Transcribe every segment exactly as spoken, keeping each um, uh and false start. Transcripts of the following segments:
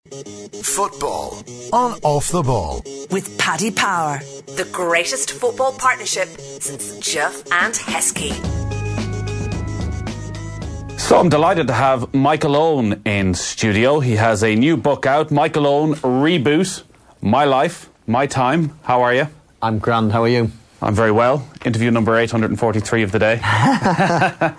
Football on Off the Ball. With Paddy Power, the greatest football partnership since Duff and Heskey. So I'm delighted to have Michael Owen in studio. He has a new book out, Michael Owen Reboot, My Life, My Time. How are you? I'm grand, how are you? I'm very well. Interview number eight hundred forty-three of the day.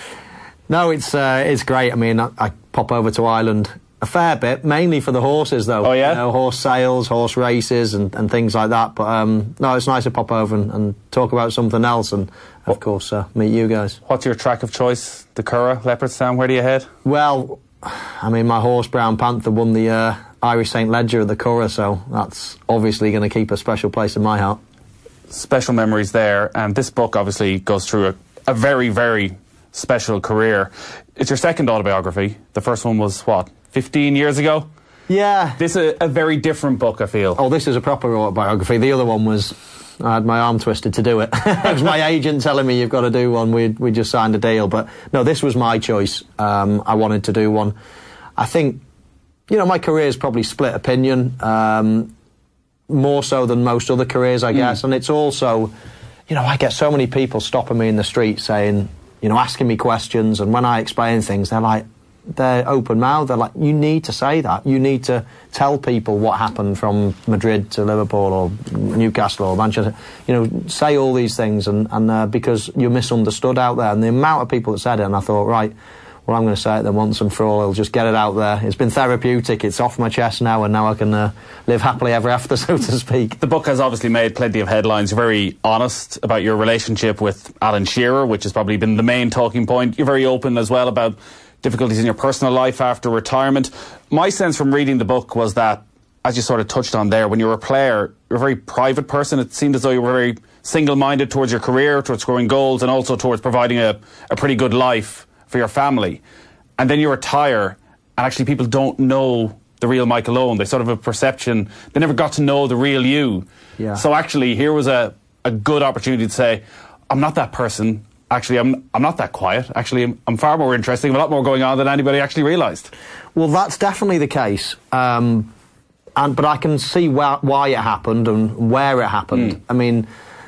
No, it's uh, it's great. I mean, I, I pop over to Ireland a fair bit, mainly for the horses, though. Oh, yeah? You know, horse sales, horse races and, and things like that. But, um, no, it's nice to pop over and, and talk about something else and, of what, course, uh, meet you guys. What's your track of choice? The Curragh, Leopardstown, where do you head? Well, I mean, my horse, Brown Panther, won the uh, Irish Saint Leger at the Curragh, so that's obviously going to keep a special place in my heart. Special memories there. And this book obviously goes through a, a very, very special career. It's your second autobiography. The first one was, what, fifteen years ago? Yeah. This is a, a very different book, I feel. Oh, this is a proper autobiography. The other one was, I had my arm twisted to do it. It was my agent telling me, you've got to do one. We we just signed a deal. But no, this was my choice. Um, I wanted to do one. I think, you know, my career's probably split opinion, um, more so than most other careers, I guess. Mm. And it's also, you know, I get so many people stopping me in the street saying, you know, asking me questions. And when I explain things, they're like, they're open mouthed. They're like, you need to say that. You need to tell people what happened from Madrid to Liverpool or Newcastle or Manchester. You know, say all these things, and, and uh, because you're misunderstood out there. And the amount of people that said it, and I thought, right, well, I'm going to say it then once and for all. I'll just get it out there. It's been therapeutic. It's off my chest now, and now I can uh, live happily ever after, so to speak. The book has obviously made plenty of headlines. You're very honest about your relationship with Alan Shearer, which has probably been the main talking point. You're very open as well about difficulties in your personal life after retirement. My sense from reading the book was that, as you sort of touched on there, when you were a player, you're a very private person. It seemed as though you were very single-minded towards your career, towards scoring goals, and also towards providing a, a pretty good life for your family. And then you retire, and actually people don't know the real Michael Owen. They sort of have a perception. They never got to know the real you. Yeah. So actually, here was a, a good opportunity to say, I'm not that person. Actually, I'm I'm not that quiet. Actually, I'm, I'm far more interesting. A lot more going on than anybody actually realised. Well, that's definitely the case. Um, and but I can see wh- why it happened and where it happened. Mm. I mean,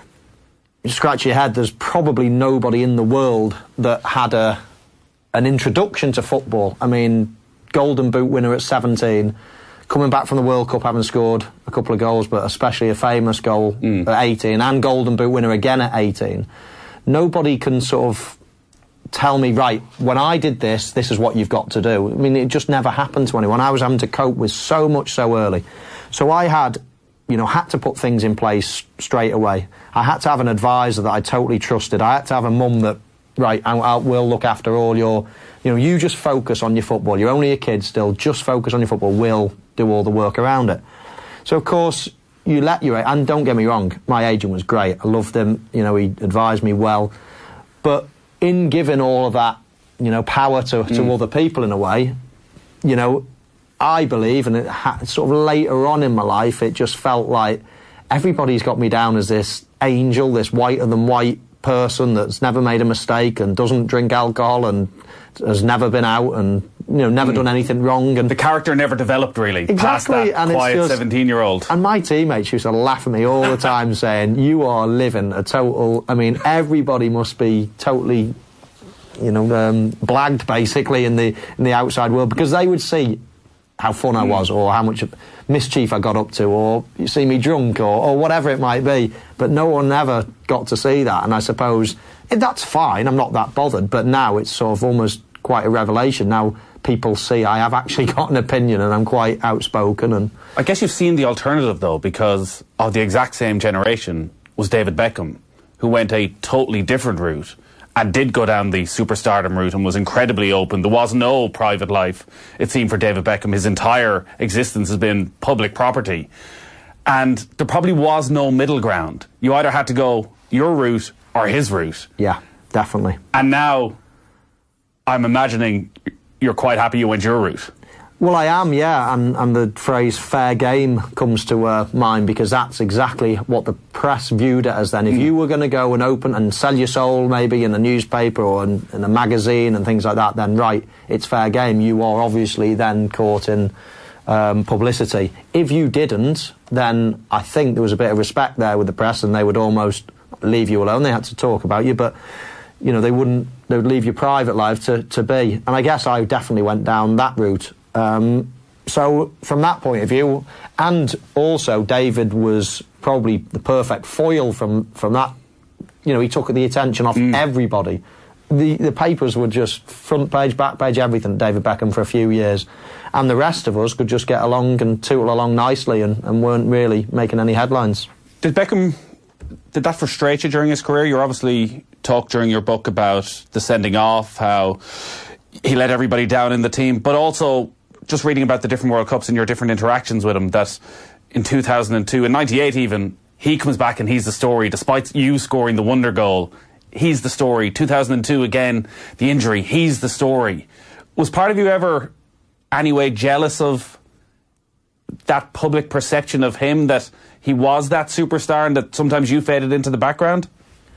you scratch your head. There's probably nobody in the world that had a an introduction to football. I mean, Golden Boot winner at seventeen, coming back from the World Cup having scored a couple of goals, but especially a famous goal mm. at eighteen, and Golden Boot winner again at eighteen. Nobody can sort of tell me, right, when I did this, this is what you've got to do. I mean, it just never happened to anyone. I was having to cope with so much so early. So I had, you know, had to put things in place straight away. I had to have an advisor that I totally trusted. I had to have a mum that, right, I, I will look after all your, you know, you just focus on your football. You're only a kid still, just focus on your football. We'll do all the work around it. So, of course, you let your, and don't get me wrong, my agent was great. I loved him, you know, he advised me well. But in giving all of that, you know, power to, to mm. other people in a way, you know, I believe, and it ha- sort of later on in my life, it just felt like everybody's got me down as this angel, this whiter than white person that's never made a mistake and doesn't drink alcohol and has never been out and, you know, never mm. done anything wrong. And the character never developed, really, exactly, past that and quiet seventeen-year-old. And my teammates used to laugh at me all the time saying, you are living a total... I mean, everybody must be totally, you know, um, blagged, basically, in the in the outside world, because they would see how fun mm. I was, or how much mischief I got up to, or you see me drunk, or, or whatever it might be. But no one ever got to see that, and I suppose that's fine, I'm not that bothered, but now it's sort of almost quite a revelation. Now people see I have actually got an opinion and I'm quite outspoken. And I guess you've seen the alternative, though, because of the exact same generation was David Beckham, who went a totally different route and did go down the superstardom route and was incredibly open. There was no private life, it seemed, for David Beckham. His entire existence has been public property. And there probably was no middle ground. You either had to go your route or his route. Yeah, definitely. And now I'm imagining you're quite happy you went your route. Well, I am, yeah, and, and the phrase fair game comes to uh, mind, because that's exactly what the press viewed it as then. If mm. you were going to go and open and sell your soul maybe in a newspaper or in, in a magazine and things like that, then right, it's fair game. You are obviously then caught in um, publicity. If you didn't, then I think there was a bit of respect there with the press, and they would almost leave you alone. They had to talk about you, but you know, they wouldn't. They would leave your private life to to be. And I guess I definitely went down that route. Um, so from that point of view, and also David was probably the perfect foil from from that. You know, he took the attention off mm. everybody. The the papers were just front page, back page, everything. David Beckham for a few years, and the rest of us could just get along and tootle along nicely, and, and weren't really making any headlines. Did Beckham? Did that frustrate you during his career? You obviously talked during your book about the sending off, how he let everybody down in the team, but also just reading about the different World Cups and your different interactions with him, that in two thousand two, in ninety-eight even, he comes back and he's the story, despite you scoring the wonder goal. He's the story. two thousand two again, the injury, he's the story. Was part of you ever, anyway, jealous of that public perception of him, that he was that superstar and that sometimes you faded into the background?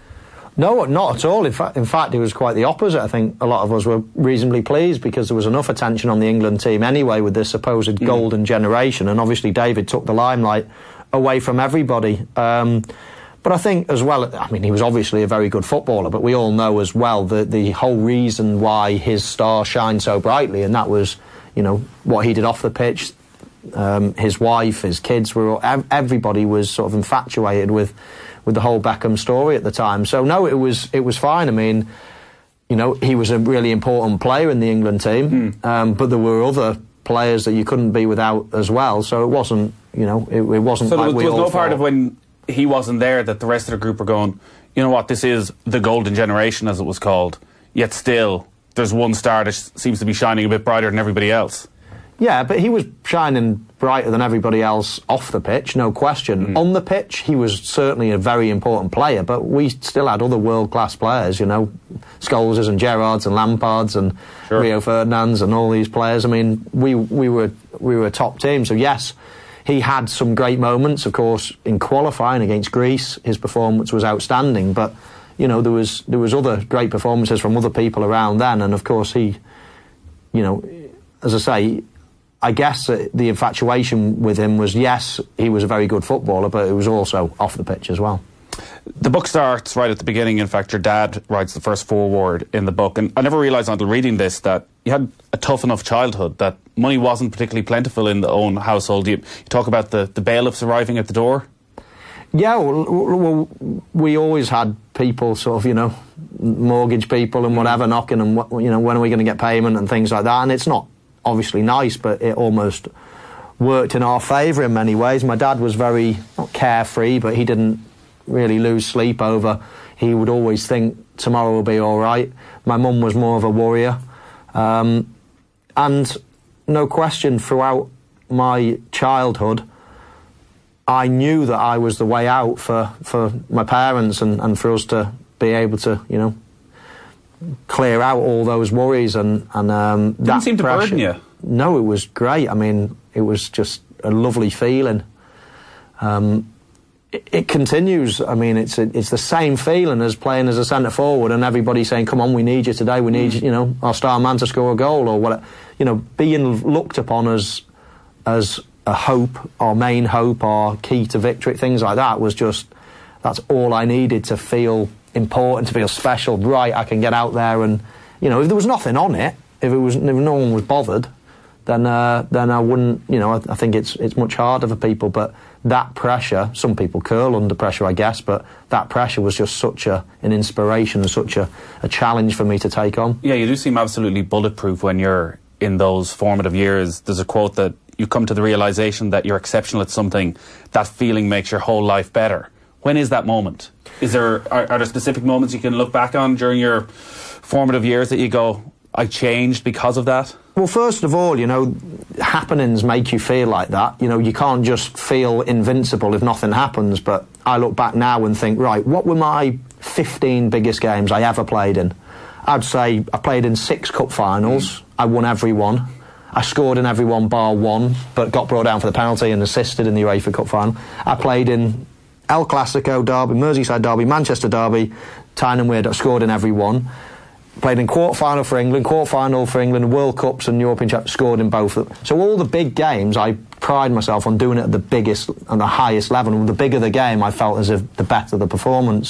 No, not at all. In fact, in fact, it was quite the opposite. I think a lot of us were reasonably pleased because there was enough attention on the England team anyway with this supposed mm. golden generation, and obviously David took the limelight away from everybody. Um, but I think as well, I mean, he was obviously a very good footballer, but we all know as well that the whole reason why his star shined so brightly, and that was, you know, what he did off the pitch. Um, his wife, his kids, were all, everybody was sort of infatuated with with the whole Beckham story at the time. So no, it was it was fine. I mean, you know, he was a really important player in the England team, mm. um, but there were other players that you couldn't be without as well. So it wasn't, you know, it, it wasn't. So like there was, we there was all no part thought. of when he wasn't there that the rest of the group were going, you know what, this is the golden generation, as it was called. Yet still, there's one star that seems to be shining a bit brighter than everybody else. Yeah, but he was shining brighter than everybody else off the pitch, no question. Mm. On the pitch, he was certainly a very important player, but we still had other world-class players, you know, Scholes and Gerrards and Lampards and sure. Rio Ferdinands and all these players. I mean, we we were we were a top team, so yes, he had some great moments. Of course, in qualifying against Greece, his performance was outstanding, but, you know, there was there was other great performances from other people around then, and of course he, you know, as I say, I guess the infatuation with him was, yes, he was a very good footballer, but it was also off the pitch as well. The book starts right at the beginning. In fact, your dad writes the first foreword in the book, and I never realised until reading this that you had a tough enough childhood, that money wasn't particularly plentiful in the own household. You, you talk about the, the bailiffs arriving at the door? Yeah, well, well, we always had people sort of, you know, mortgage people and whatever knocking, and, you know, when are we going to get payment and things like that, and it's not obviously nice, but it almost worked in our favour in many ways. My dad was very, not carefree, but he didn't really lose sleep over. He would always think tomorrow will be all right. My mum was more of a worrier. Um, and no question, throughout my childhood, I knew that I was the way out for, for my parents and, and for us to be able to, you know, clear out all those worries and, and um, that didn't seem to pressure. burden you. No, it was great. I mean, it was just a lovely feeling. Um, it, it continues. I mean, it's a, it's the same feeling as playing as a centre forward and everybody saying, "Come on, we need you today. We need mm. you, you know, our star man to score a goal," or what. You know, being looked upon as as a hope, our main hope, our key to victory, things like that was just, that's all I needed to feel important, to feel special. Right, I can get out there and, you know, if there was nothing on it, if it was, if no one was bothered, then uh, then I wouldn't, you know, I, I think it's it's much harder for people. But that pressure, some people curl under pressure, I guess, but that pressure was just such a an inspiration and such a, a challenge for me to take on. Yeah, you do seem absolutely bulletproof when you're in those formative years. There's a quote that you come to the realisation that you're exceptional at something, that feeling makes your whole life better. When is that moment? Is there are, are there specific moments you can look back on during your formative years that you go, I changed because of that? Well, first of all, you know, happenings make you feel like that. You know, you can't just feel invincible if nothing happens. But I look back now and think, right, what were my fifteen biggest games I ever played in? I'd say I played in six cup finals. Mm. I won every one. I scored in every one bar one, but got brought down for the penalty and assisted in the UEFA Cup final. I played in El Clasico derby, Merseyside derby, Manchester derby, Tyne and Weird. I scored in every one. played in quarter-final for England, quarter-final for England, World Cups and European Championships, scored in both of them. So all the big games, I pride myself on doing it at the biggest and the highest level. And the bigger the game, I felt as if the better the performance.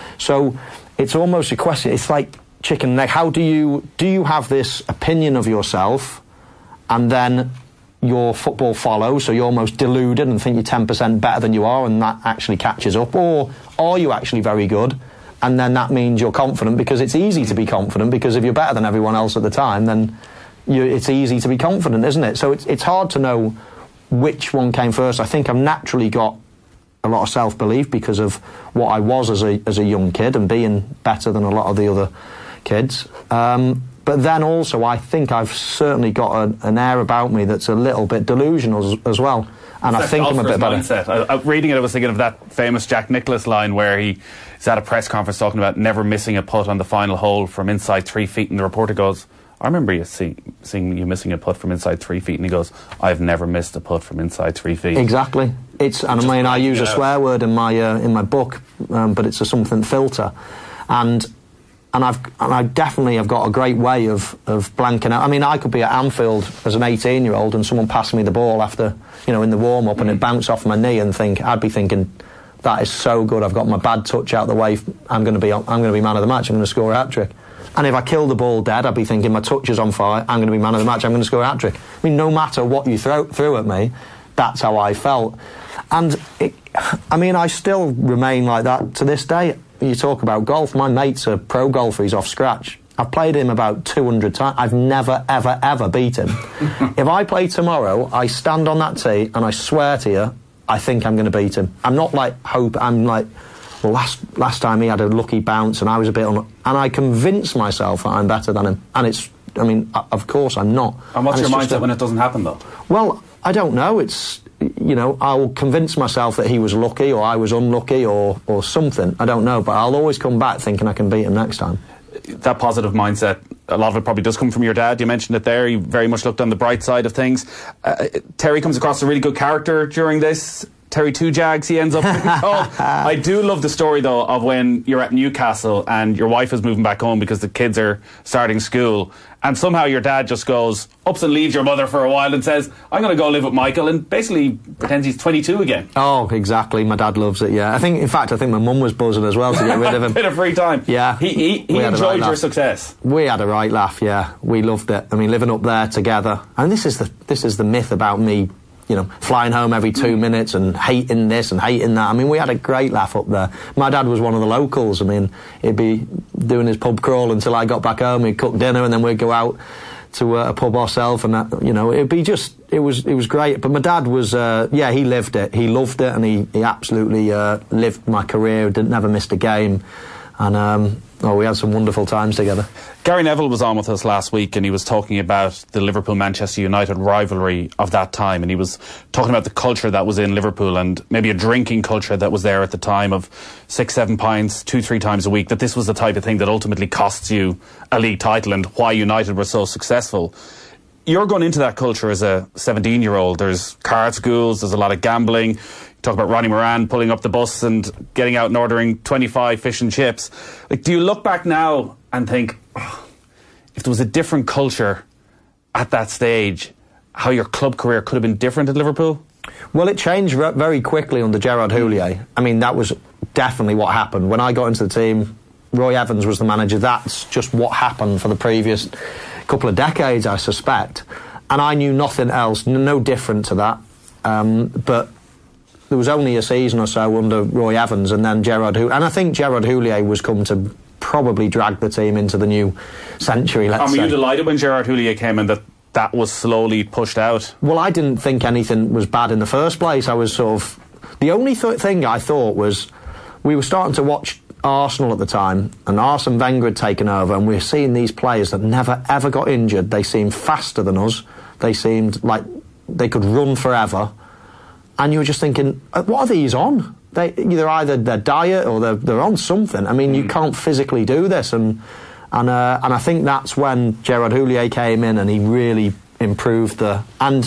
So it's almost a question, it's like chicken and egg. How do you, do you have this opinion of yourself and then your football follows, so you're almost deluded and think you're ten percent better than you are and that actually catches up? Or are you actually very good? And then that means you're confident, because it's easy to be confident, because if you're better than everyone else at the time, then you, it's easy to be confident, isn't it? So it's, it's hard to know which one came first. I think I've naturally got a lot of self-belief because of what I was as a, as a young kid and being better than a lot of the other kids. Um, but then also I think I've certainly got a, an air about me that's a little bit delusional as, as well. And it's I think I'm a bit better. Mindset. I, I, reading it, I was thinking of that famous Jack Nicklaus line where he is at a press conference talking about never missing a putt on the final hole from inside three feet, and the reporter goes, I remember you see, seeing you missing a putt from inside three feet, and he goes, I've never missed a putt from inside three feet. Exactly. It's, and I mean, I use a swear word in my uh, in my book, um, but it's a something filter, and and I've and I definitely have got a great way of of blanking out. I mean, I could be at Anfield as an eighteen year old and someone passed me the ball after, you know, in the warm up, and it bounced off my knee, and think I'd be thinking, that is so good. I've got my bad touch out the way. I'm going to be I'm going to be man of the match. I'm going to score a hat trick. And if I kill the ball dead, I'd be thinking my touch is on fire. I'm going to be man of the match. I'm going to score a hat trick. I mean, no matter what you throw threw at me, that's how I felt. And it, I mean, I still remain like that to this day. You talk about golf. My mate's a pro golfer. He's off scratch. I've played him about two hundred times. I've never, ever, ever beat him. If I play tomorrow, I stand on that tee and I swear to you, I think I'm going to beat him. I'm not like hope. I'm like, well, last last time he had a lucky bounce and I was a bit on, and I convince myself that I'm better than him. And it's, I mean, of course I'm not. And what's and your mindset a, when it doesn't happen, though? Well, I don't know. It's, you know, I'll convince myself that he was lucky or I was unlucky or, or something. I don't know, but I'll always come back thinking I can beat him next time. That positive mindset, a lot of it probably does come from your dad. You mentioned it there. You very much looked on the bright side of things. Uh, Terry comes across a really good character during this. Terry Two Jags, he ends up being called. I do love the story, though, of when you're at Newcastle and your wife is moving back home because the kids are starting school, and somehow your dad just goes, ups and leaves your mother for a while and says, I'm going to go live with Michael, and basically pretends he's twenty-two again. Oh, exactly. My dad loves it, yeah. I think, in fact, I think my mum was buzzing as well to get rid of him. A bit of free time. Yeah. He, he, he enjoyed right your success. We had a right laugh, yeah. We loved it. I mean, living up there together. And this is the this is the myth about me, you know, flying home every two minutes and hating this and hating that. I mean, we had a great laugh up there. My dad was one of the locals. I mean, he'd be doing his pub crawl until I got back home. He'd cook dinner and then we'd go out to uh, a pub ourselves, and that, you know, it'd be just, it was it was great. But my dad was, uh, yeah, he lived it. He loved it, and he, he absolutely uh, lived my career, didn't never missed a game. And, um, oh, we had some wonderful times together. Gary Neville was on with us last week, and he was talking about the Liverpool-Manchester United rivalry of that time, and he was talking about the culture that was in Liverpool and maybe a drinking culture that was there at the time of six, seven pints, two, three times a week, that this was the type of thing that ultimately costs you a league title and why United were so successful. You're going into that culture as a seventeen-year-old. There's card schools, there's a lot of gambling. Talk about Ronnie Moran pulling up the bus and getting out and ordering twenty-five fish and chips. Like, do you look back now and think, oh, if there was a different culture at that stage, how your club career could have been different at Liverpool? Well, it changed very quickly under Gerard Houllier. I mean, that was definitely what happened. When I got into the team, Roy Evans was the manager. That's just what happened for the previous couple of decades, I suspect. And I knew nothing else, no different to that. Um, but there was only a season or so under Roy Evans, and then Gerard Houllier. And I think Gerard Houllier was come to probably drag the team into the new century, let's and were say. you delighted when Gerard Houllier came in that that was slowly pushed out? Well, I didn't think anything was bad in the first place. I was sort of... The only th- thing I thought was we were starting to watch Arsenal at the time, and Arsene Wenger had taken over, and we were seeing these players that never, ever got injured. They seemed faster than us. They seemed like they could run forever. And you were just thinking, what are these on? They either either their diet or they're, they're on something. I mean, mm. you can't physically do this. And and uh, and I think that's when Gerard Houllier came in and he really improved the... And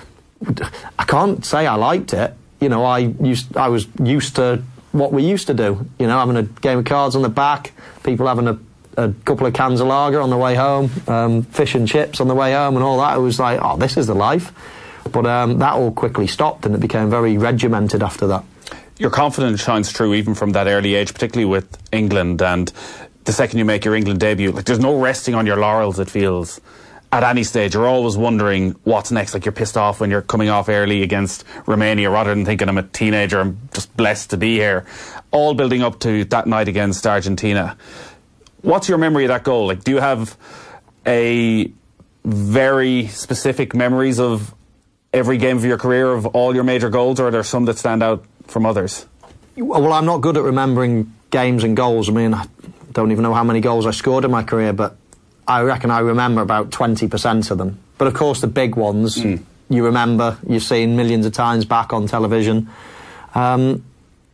I can't say I liked it. You know, I used I was used to what we used to do. You know, having a game of cards on the back, people having a a couple of cans of lager on the way home, um, fish and chips on the way home and all that. It was like, oh, this is the life. But um, that all quickly stopped, and it became very regimented after that. Your confidence shines through even from that early age, particularly with England, and the second you make your England debut, like there's no resting on your laurels, it feels. At any stage, you're always wondering what's next. Like, you're pissed off when you're coming off early against Romania, rather than thinking I'm a teenager, I'm just blessed to be here. All building up to that night against Argentina. What's your memory of that goal? Like, do you have a very specific memories of every game of your career, of all your major goals, or are there some that stand out from others? Well, I'm not good at remembering games and goals. I mean, I don't even know how many goals I scored in my career, but I reckon I remember about twenty percent of them. But of course the big ones, mm. you remember, you've seen millions of times back on television. Um,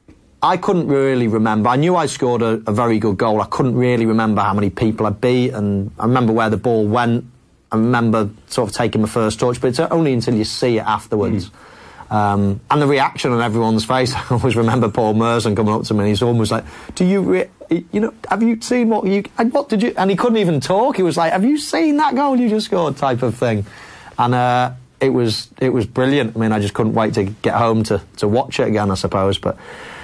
I couldn't really remember. I knew I scored a, a very good goal. I couldn't really remember how many people I beat, and I remember where the ball went. I remember sort of taking my first touch, but it's only until you see it afterwards. Mm. Um, and the reaction on everyone's face. I always remember Paul Merson coming up to me and he's almost like, do you, re- you know, have you seen what you, and what did you, and he couldn't even talk. He was like, have you seen that goal you just scored, type of thing. And uh, it was it was brilliant. I mean, I just couldn't wait to get home to, to watch it again, I suppose. But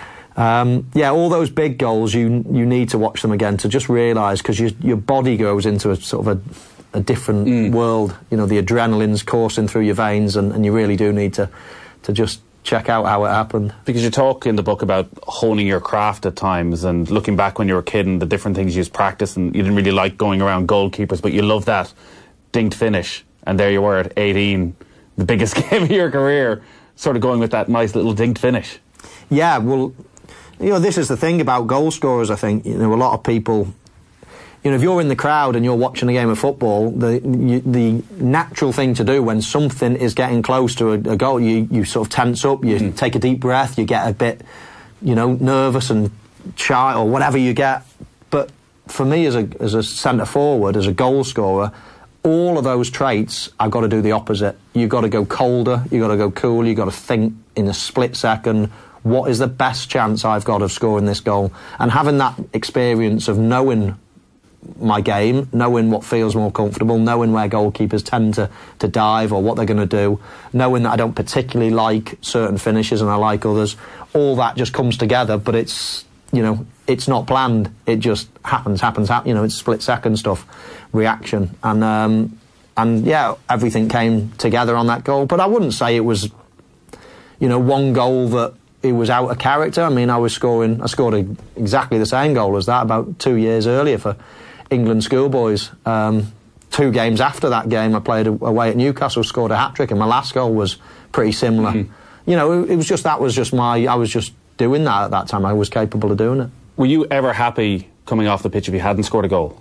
um, yeah, all those big goals, you you need to watch them again to just realise, because you, your body goes into a sort of a, a different mm. world. You know, the adrenaline's coursing through your veins, and, and you really do need to to just check out how it happened. Because you talk in the book about honing your craft at times, and looking back when you were a kid and the different things you used to practice, and you didn't really like going around goalkeepers, but you loved that dinked finish, and there you were at eighteen, the biggest game of your career, sort of going with that nice little dinked finish. Yeah, well, you know, this is the thing about goal scorers, I think. You know, a lot of people, you know, if you're in the crowd and you're watching a game of football, the you, the natural thing to do when something is getting close to a, a goal, you, you sort of tense up, you mm. take a deep breath, you get a bit, you know, nervous and shy or whatever you get. But for me as a as a centre forward, as a goal scorer, all of those traits, I've got to do the opposite. You've got to go colder, you've got to go cool, you've got to think in a split second, what is the best chance I've got of scoring this goal? And having that experience of knowing my game, knowing what feels more comfortable, knowing where goalkeepers tend to, to dive or what they're going to do, knowing that I don't particularly like certain finishes and I like others, all that just comes together, but it's, you know, it's not planned. It just happens, happens, happens. You know, it's split second stuff, reaction. And, um, and yeah, everything came together on that goal. But I wouldn't say it was, you know, one goal that it was out of character. I mean, I was scoring, I scored a, exactly the same goal as that about two years earlier for England schoolboys. Um, two games after that game, I played away at Newcastle, scored a hat-trick, and my last goal was pretty similar. Mm-hmm. You know, it, it was just, that was just my, I was just doing that at that time. I was capable of doing it. Were you ever happy coming off the pitch if you hadn't scored a goal?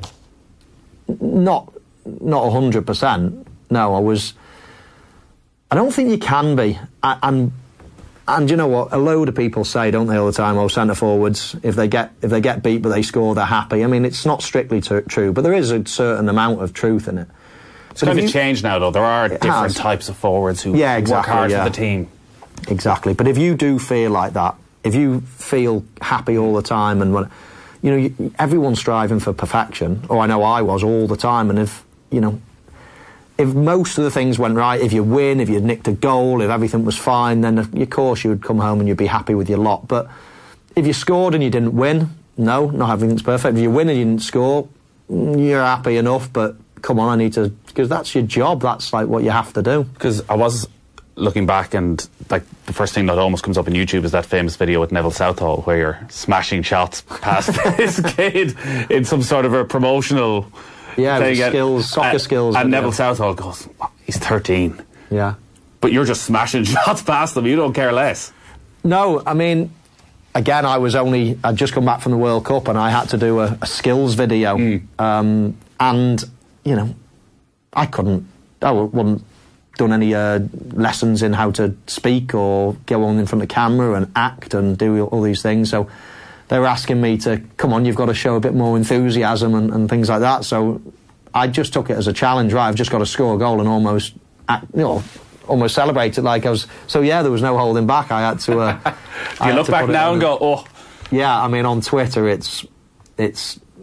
Not, not one hundred percent. No, I was, I don't think you can be. I, and And you know what? A load of people say, don't they, all the time, oh, centre forwards, if they get if they get beat but they score, they're happy. I mean, it's not strictly t- true, but there is a certain amount of truth in it. It's kind of changed now, though. There are different has. types of forwards who yeah, exactly, work hard yeah. for the team. Exactly. But if you do feel like that, if you feel happy all the time, and when, you know, you, everyone's striving for perfection, or I know I was all the time, and if, you know, if most of the things went right, if you win, if you nicked a goal, if everything was fine, then of course you would come home and you'd be happy with your lot. But if you scored and you didn't win, no, not everything's perfect. If you win and you didn't score, you're happy enough, but come on, I need to, because that's your job, that's like what you have to do. Because I was looking back, and like the first thing that almost comes up on YouTube is that famous video with Neville Southall where you're smashing shots past this kid in some sort of a promotional Yeah, thing. skills, soccer and, skills. And and Neville yeah. Southall goes, he's thirteen. Yeah. But you're just smashing shots past them, you don't care less. No, I mean, again, I was only, I'd just come back from the World Cup and I had to do a, a skills video. Mm. Um, and, you know, I couldn't, I wouldn't done any uh, lessons in how to speak or go on in front of the camera and act and do all these things. So they were asking me to, come on, you've got to show a bit more enthusiasm and, and things like that. So I just took it as a challenge, right? I've just got to score a goal and almost, act, you know, almost celebrate it like I was. So yeah, there was no holding back. I had to. Uh, you look back now and go, oh. Yeah, I mean, on Twitter, it's it's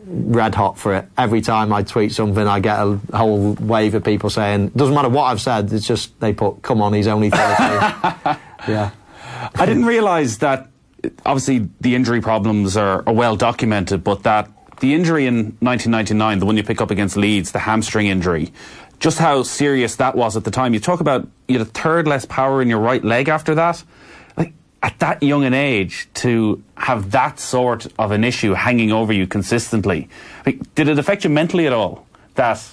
red hot for it. Every time I tweet something, I get a whole wave of people saying, doesn't matter what I've said, it's just, they put, come on, he's only thirteen. Yeah. I didn't realise that, obviously, the injury problems are, are well documented, but that the injury in nineteen ninety-nine, the one you pick up against Leeds, the hamstring injury, just how serious that was at the time. You talk about you had a third less power in your right leg after that. Like, at that young an age, to have that sort of an issue hanging over you consistently, like, did it affect you mentally at all? That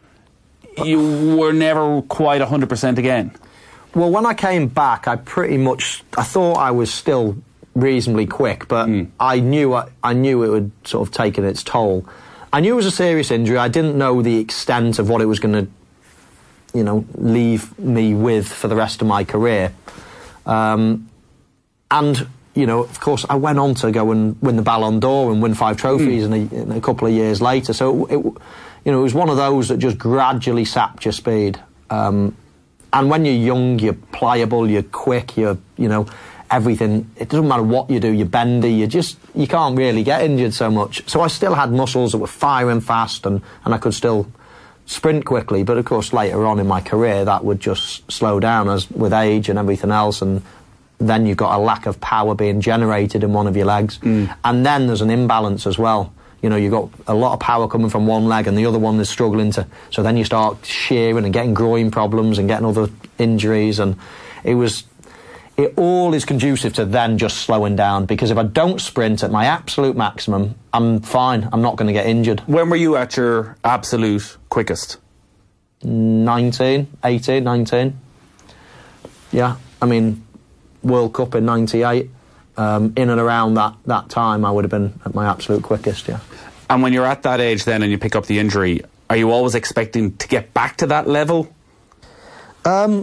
you were never quite one hundred percent again? Well, when I came back, I pretty much, I thought I was still reasonably quick, but mm. I knew I, I knew it would sort of taken its toll. I knew it was a serious injury. I didn't know the extent of what it was going to, you know, leave me with for the rest of my career. Um, and, you know, of course, I went on to go and win the Ballon d'Or and win five trophies mm. in, a, in a couple of years later. So, it, you know, it was one of those that just gradually sapped your speed. Um, and when you're young, you're pliable, you're quick, you're, you know, everything. It doesn't matter what you do, you're bendy, you just, you can't really get injured so much. So I still had muscles that were firing fast, and, and I could still sprint quickly, but of course later on in my career that would just slow down as with age and everything else, and then you've got a lack of power being generated in one of your legs. Mm. And then there's an imbalance as well. You know, you've got a lot of power coming from one leg and the other one is struggling to, so then you start shearing and getting groin problems and getting other injuries, and it was, it all is conducive to then just slowing down, because if I don't sprint at my absolute maximum, I'm fine, I'm not going to get injured. When were you at your absolute quickest? nineteen, eighteen, nineteen. Yeah, I mean, World Cup in ninety-eight, um, in and around that, that time I would have been at my absolute quickest, yeah. And when you're at that age then and you pick up the injury, are you always expecting to get back to that level? Um...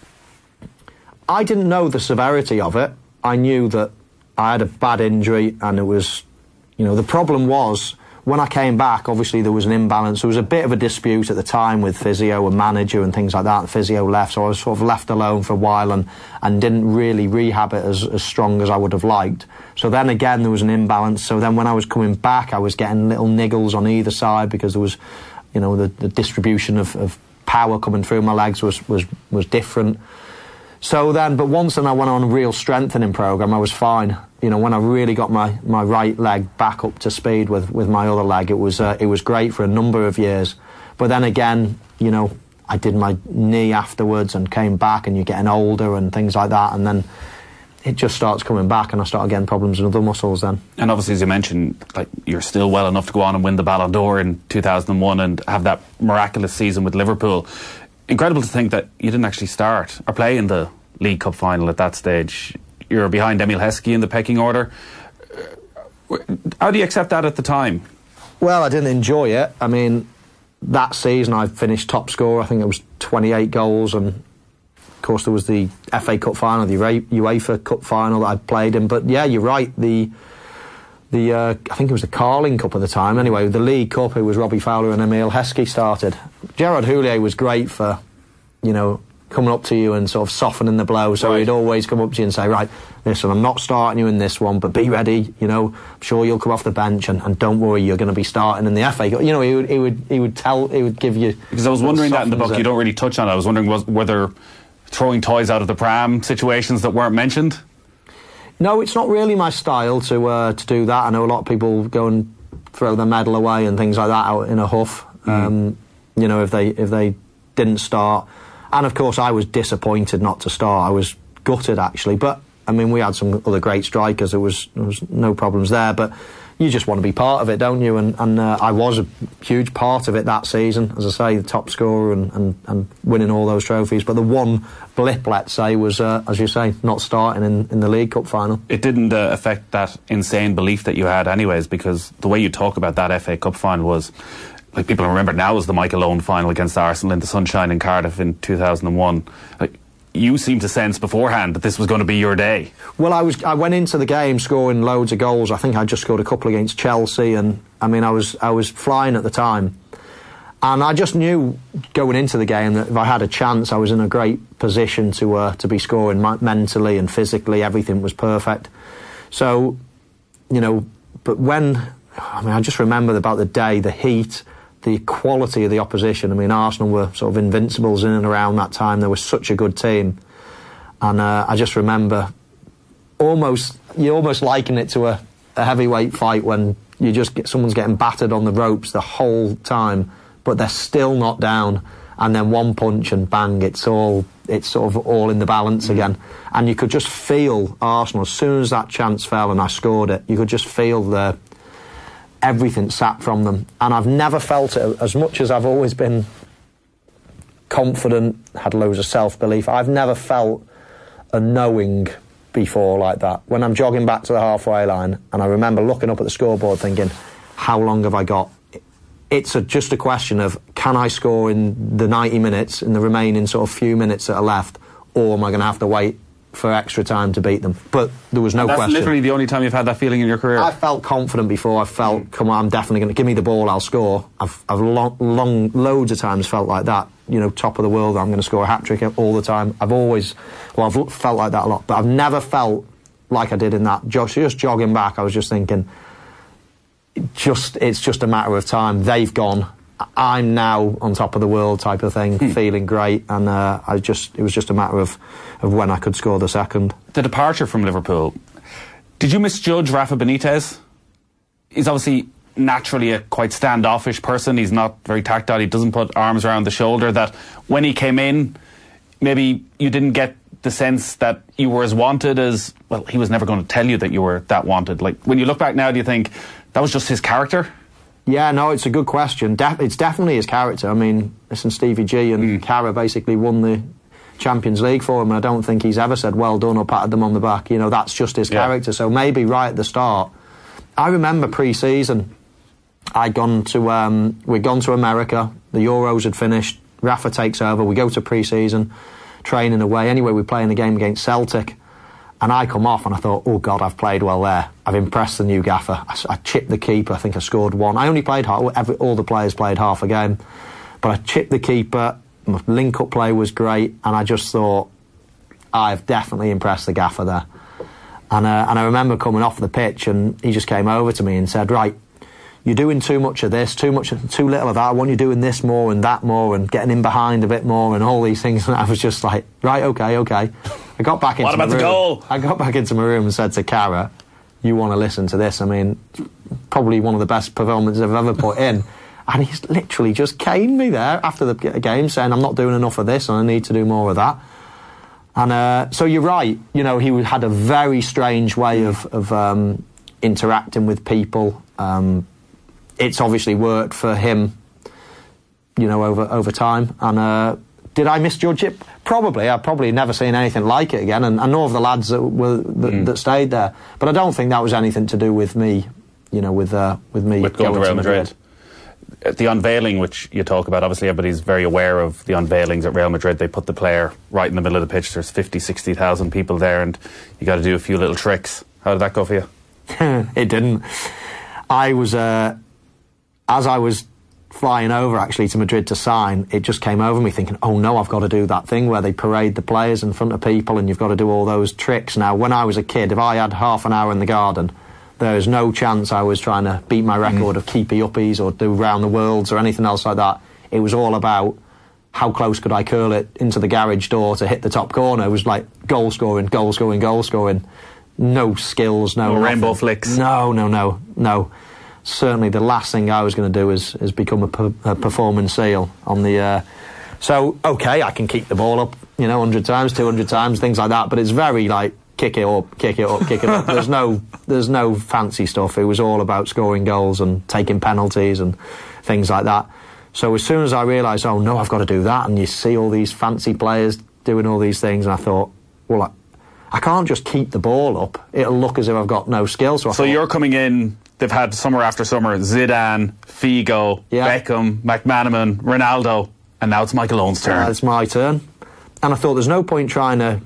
I didn't know the severity of it. I knew that I had a bad injury, and it was, you know, the problem was, when I came back, obviously there was an imbalance. There was a bit of a dispute at the time with physio and manager and things like that, and physio left, so I was sort of left alone for a while and, and didn't really rehab it as, as strong as I would have liked. So then again, there was an imbalance. So then when I was coming back, I was getting little niggles on either side, because there was, you know, the, the distribution of, of power coming through my legs was, was, was different. So then, but once then I went on a real strengthening program, I was fine. You know, when I really got my, my right leg back up to speed with, with my other leg, it was, uh, it was great for a number of years. But then again, you know, I did my knee afterwards and came back, and you're getting older and things like that, and then it just starts coming back, and I start getting problems in other muscles then. And obviously, as you mentioned, like, you're still well enough to go on and win the Ballon d'Or in two thousand one and have that miraculous season with Liverpool. Incredible to think that you didn't actually start or play in the League Cup final at that stage. You're behind Emile Heskey in the pecking order. How do you accept that at the time? Well, I didn't enjoy it. I mean, that season I finished top scorer. I think it was twenty-eight goals, and of course there was the F A Cup final, the UEFA Cup final that I played in. But yeah, you're right. The the uh, I think it was the Carling Cup at the time. Anyway, the League Cup, it was Robbie Fowler and Emile Heskey started. Gerard Houllier was great for, you know, coming up to you and sort of softening the blow. So right. He'd always come up to you and say, right, listen, I'm not starting you in this one, but be ready. You know, I'm sure you'll come off the bench, and, and don't worry, you're going to be starting in the F A Cup. You know, he would, he would, he would tell, he would give you. Because I was wondering that in the book, it. You don't really touch on it. I was wondering was, were there throwing toys out of the pram situations that weren't mentioned? No, it's not really my style to uh, to do that. I know a lot of people go and throw their medal away and things like that out in a huff. Mm. Um, you know, if they if they didn't start. And of course, I was disappointed not to start. I was gutted, actually. But I mean, we had some other great strikers. There was there was no problems there. But you just want to be part of it, don't you? And, and uh, I was a huge part of it that season. As I say, the top scorer and, and, and winning all those trophies. But the one blip, let's say, was, uh, as you say, not starting in, in the League Cup final. It didn't uh, affect that insane belief that you had anyways, because the way you talk about that F A Cup final was, like, people remember now as the Michael Owen final against Arsenal in the sunshine in Cardiff in two thousand one. Like, you seemed to sense beforehand that this was going to be your day. Well, I was. I went into the game scoring loads of goals. I think I just scored a couple against Chelsea, and I mean, I was I was flying at the time, and I just knew going into the game that if I had a chance, I was in a great position to uh, to be scoring mentally and physically. Everything was perfect. So, you know, but when I mean, I just remember about the day, the heat, the quality of the opposition. I mean, Arsenal were sort of invincibles in and around that time. They were such a good team. And uh, I just remember almost, you almost liken it to a, a heavyweight fight when you just get, someone's getting battered on the ropes the whole time, but they're still not down. And then one punch and bang, it's all, it's sort of all in the balance mm. again. And you could just feel Arsenal, as soon as that chance fell and I scored it, you could just feel the, everything sat from them. And I've never felt it, as much as I've always been confident, had loads of self-belief, I've never felt a knowing before like that. When I'm jogging back to the halfway line and I remember looking up at the scoreboard thinking, how long have I got? It's a, just a question of, can I score in the ninety minutes, in the remaining sort of few minutes that are left, or am I going to have to wait for extra time to beat them? But there was no and that's question. That's literally the only time you've had that feeling in your career. I felt confident before. I felt, come on, I'm definitely going to give me the ball, I'll score. I've, I've long, long, loads of times felt like that. You know, top of the world, I'm going to score a hat-trick all the time. I've always, well, I've felt like that a lot, but I've never felt like I did in that. Just, just jogging back, I was just thinking, just it's just a matter of time. They've gone. I'm now on top of the world type of thing, hmm. feeling great, and uh, I just it was just a matter of, of when I could score the second. The departure from Liverpool, did you misjudge Rafa Benitez? He's obviously naturally a quite standoffish person. He's not very tactile. He doesn't put arms around the shoulder. That when he came in, maybe you didn't get the sense that you were as wanted as, well, he was never going to tell you that you were that wanted. Like, when you look back now, do you think that was just his character? Yeah, no, it's a good question. De- it's definitely his character. I mean, listen, Stevie G and mm. Cara basically won the Champions League for him, and I don't think he's ever said well done or patted them on the back. You know, that's just his yeah. character. So maybe right at the start, I remember pre-season, I'd gone to, um, we'd gone to America, the Euros had finished, Rafa takes over, we go to pre-season, training away. Anyway, we're playing the game against Celtic, and I come off and I thought, oh God, I've played well there. I've impressed the new gaffer. I, I chipped the keeper, I think I scored one. I only played half, every, all the players played half a game, but I chipped the keeper, my link-up play was great, and I just thought, I've definitely impressed the gaffer there. And, uh, and I remember coming off the pitch, and he just came over to me and said, right, you're doing too much of this, too much, too little of that. I want you doing this more and that more and getting in behind a bit more and all these things. And I was just like, right, okay, okay. I got back into what about my room. the goal? I got back into my room and said to Cara, you want to listen to this? I mean, probably one of the best performances I've ever put in. And he's literally just caned me there after the game, saying I'm not doing enough of this and I need to do more of that. And uh, so you're right. You know, he had a very strange way of, of um, interacting with people. Um, it's obviously worked for him, you know, over over time. And uh, did I misjudge it? Probably. I've probably never seen anything like it again. And I know of the lads that were that, mm. that stayed there, but I don't think that was anything to do with me. You know, with uh, with me with going to Real Madrid. Madrid. The unveiling, which you talk about, obviously everybody's very aware of the unveilings at Real Madrid. They put the player right in the middle of the pitch. There's fifty, sixty thousand people there, and you got to do a few little tricks. How did that go for you? It didn't. I was, uh, as I was flying over actually to Madrid to sign, it just came over me thinking, oh no, I've got to do that thing where they parade the players in front of people and you've got to do all those tricks. Now, when I was a kid, if I had half an hour in the garden, there's no chance I was trying to beat my record mm. of keepy uppies or do round the worlds or anything else like that. It was all about how close could I curl it into the garage door to hit the top corner. It was like goal scoring, goal scoring, goal scoring. No skills, no, no rainbow nothing. flicks. No, no, no, no. Certainly the last thing I was going to do is, is become a, per, a performance seal on the... Uh, so, OK, I can keep the ball up, you know, one hundred times, two hundred times, things like that, but it's very, like, kick it up, kick it up, kick it up. There's no, there's no fancy stuff. It was all about scoring goals and taking penalties and things like that. So as soon as I realised, oh no, I've got to do that, and you see all these fancy players doing all these things, and I thought, well, I, I can't just keep the ball up. It'll look as if I've got no skill. So, I so thought, you're coming in. They've had summer after summer, Zidane, Figo, yeah. Beckham, McManaman, Ronaldo, and now it's Michael Owen's turn. Uh, it's my turn. And I thought there's no point trying to,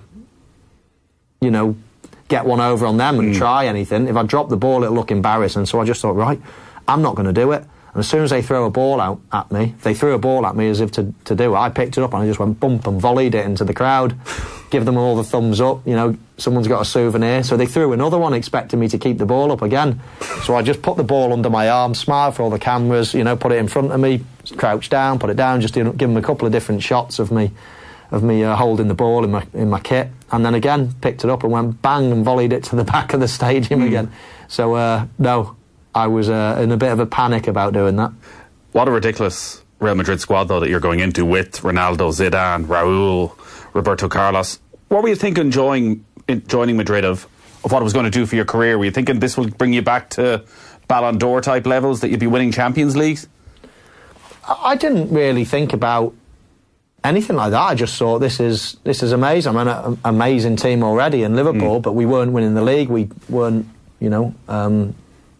you know, get one over on them and mm. try anything. If I drop the ball, it'll look embarrassing. So I just thought, right, I'm not going to do it. And as soon as they throw a ball out at me, they threw a ball at me as if to, to do it. I picked it up and I just went bump and volleyed it into the crowd, give them all the thumbs up, you know, someone's got a souvenir. So they threw another one expecting me to keep the ball up again. So I just put the ball under my arm, smiled for all the cameras, you know, put it in front of me, crouched down, put it down, just give them a couple of different shots of me of me uh, holding the ball in my in my kit. And then again, picked it up and went bang and volleyed it to the back of the stadium mm. again. So, uh, no... I was uh, in a bit of a panic about doing that. What a ridiculous Real Madrid squad, though, that you're going into with Ronaldo, Zidane, Raúl, Roberto Carlos. What were you thinking joining, joining Madrid of, of what it was going to do for your career? Were you thinking this will bring you back to Ballon d'Or type levels, that you'd be winning Champions Leagues? I didn't really think about anything like that. I just thought this is this is amazing. I'm an a, amazing team already in Liverpool, mm. but we weren't winning the league. We weren't, you know... Um,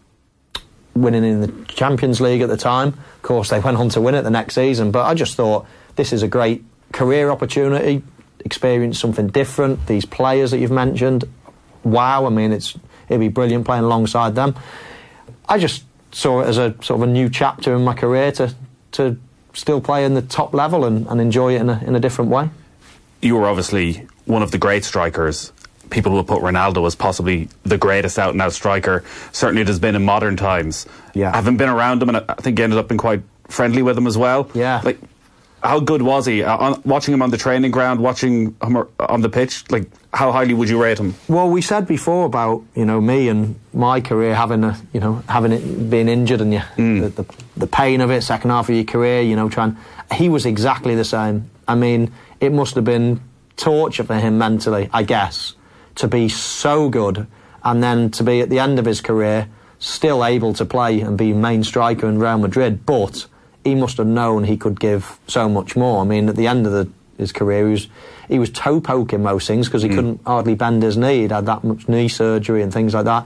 winning in the Champions League at the time. Of course, they went on to win it the next season, but I just thought this is a great career opportunity, experience something different. These players that you've mentioned, wow, I mean, it's it'd be brilliant playing alongside them. I just saw it as a sort of a new chapter in my career to to still play in the top level and, and enjoy it in a, in a different way. You were obviously one of the great strikers. People will put Ronaldo as possibly the greatest out-and-out striker. Certainly it has been in modern times. Yeah. I haven't been around him, and I think you ended up being quite friendly with him as well. Yeah. Like, how good was he? Uh, on, watching him on the training ground, watching him on the pitch, like, how highly would you rate him? Well, we said before about, you know, me and my career having a, you know, having it being injured and you, mm. the, the the pain of it, second half of your career, you know, trying. He was exactly the same. I mean, it must have been torture for him mentally, I guess, to be so good and then to be at the end of his career still able to play and be main striker in Real Madrid. But he must have known he could give so much more. I mean, at the end of the, his career, he was he was toe poking most things because he mm. couldn't hardly bend his knee. He'd had that much knee surgery and things like that.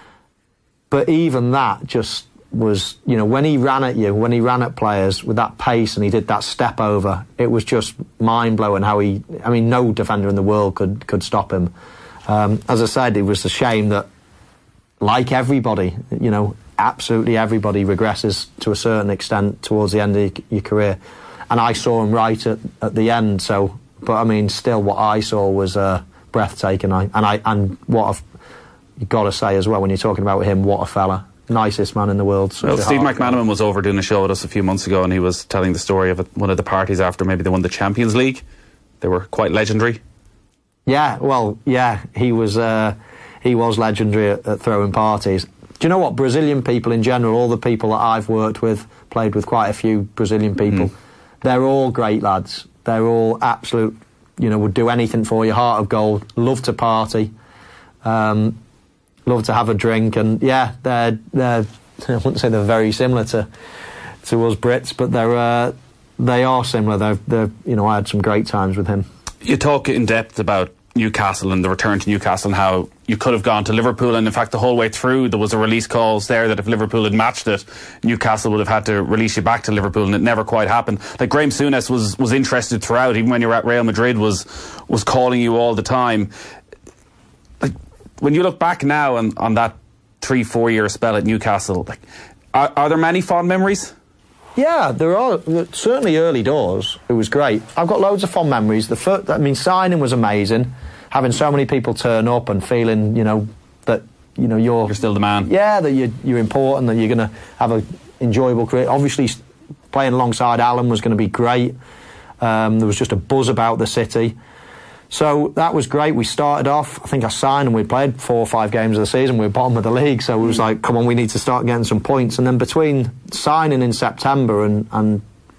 But even that just was, you know, when he ran at you, when he ran at players with that pace and he did that step over, it was just mind-blowing how he, I mean, no defender in the world could, could stop him. Um, as I said, it was a shame that, like everybody, you know, absolutely everybody regresses to a certain extent towards the end of your career. And I saw him right at, at the end, so, but I mean, still what I saw was uh, breathtaking. I, and I and what I've, you've got to say as well, when you're talking about him, what a fella. Nicest man in the world. Well, Steve McManaman was over doing a show with us a few months ago and he was telling the story of one of the parties after maybe they won the Champions League. They were quite legendary. Yeah, well, yeah, he was uh, he was legendary at, at throwing parties. Do you know what? Brazilian people in general, all the people that I've worked with, played with quite a few Brazilian people, mm. they're all great lads. They're all absolute, you know, would do anything for you, heart of gold, love to party, um, love to have a drink, and yeah, they're, they're I wouldn't say they're very similar to to us Brits, but they're uh, they are similar. They're, they're, you know, I had some great times with him. You talk in depth about Newcastle and the return to Newcastle and how you could have gone to Liverpool, and in fact the whole way through there was a release clause there that if Liverpool had matched it, Newcastle would have had to release you back to Liverpool, and it never quite happened. Like, Graham Souness was, was interested throughout, even when you were at Real Madrid, was was calling you all the time. Like, when you look back now on, on that three, four year spell at Newcastle, like, are, are there many fond memories? Yeah, there are. Certainly early doors, it was great. I've got loads of fond memories. The first, I mean, signing was amazing. Having so many people turn up and feeling, you know, that, you know, you're... You're still the man. Yeah, that you're, you're important, that you're going to have an enjoyable career. Obviously, playing alongside Alan was going to be great. Um, there was just a buzz about the city. So that was great. We started off, I think I signed and we played four or five games of the season. We were bottom of the league, so it was like, come on, we need to start getting some points. And then between signing in September and, and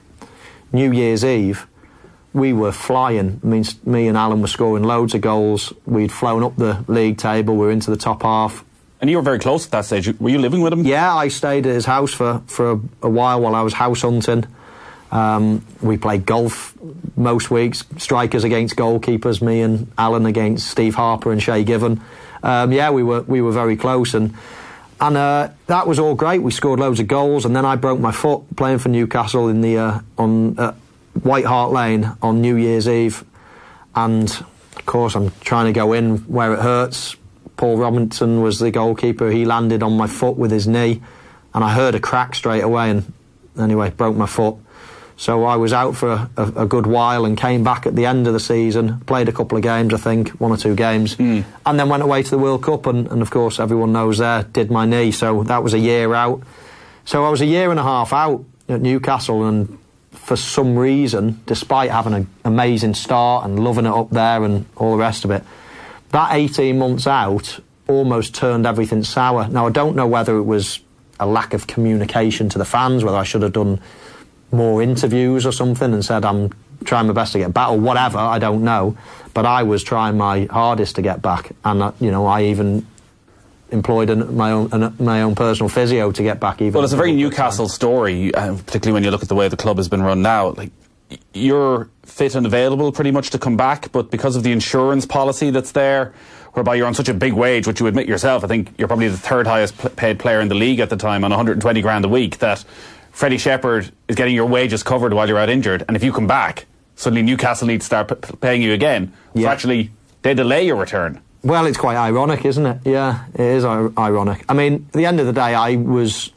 New Year's Eve, we were flying. I mean, me and Alan were scoring loads of goals. We'd flown up the league table. We were into the top half. And you were very close at that stage. Were you living with him? Yeah, I stayed at his house for, for a, a while while I was house hunting. Um, we played golf most weeks, strikers against goalkeepers, me and Alan against Steve Harper and Shay Given. Um, yeah, we were we were very close, and and uh, that was all great. We scored loads of goals, and then I broke my foot playing for Newcastle in the uh, on uh, White Hart Lane on New Year's Eve, and of course I'm trying to go in where it hurts. Paul Robinson was the goalkeeper. He landed on my foot with his knee, and I heard a crack straight away, and anyway, broke my foot. So I was out for a, a, a good while and came back at the end of the season, played a couple of games, I think, one or two games, mm. and then went away to the World Cup, and, and of course everyone knows there, did my knee, so that was a year out. So I was a year and a half out at Newcastle, and for some reason, despite having an amazing start and loving it up there and all the rest of it, that eighteen months out almost turned everything sour. Now, I don't know whether it was a lack of communication to the fans, whether I should have done more interviews or something and said I'm trying my best to get back or whatever, I don't know, but I was trying my hardest to get back, and uh, you know, I even employed an, my own an, my own personal physio to get back. Even well, it's a very Newcastle story, uh, particularly when you look at the way the club has been run now. Like, you're fit and available pretty much to come back, but because of the insurance policy that's there, whereby you're on such a big wage, which you admit yourself, I think you're probably the third highest p- paid player in the league at the time on one hundred twenty grand a week, that Freddie Shepherd is getting your wages covered while you're out injured, and if you come back, suddenly Newcastle need to start p- paying you again. Yeah. So actually, they delay your return. Well, it's quite ironic, isn't it? Yeah, it is ir- ironic. I mean, at the end of the day, I was,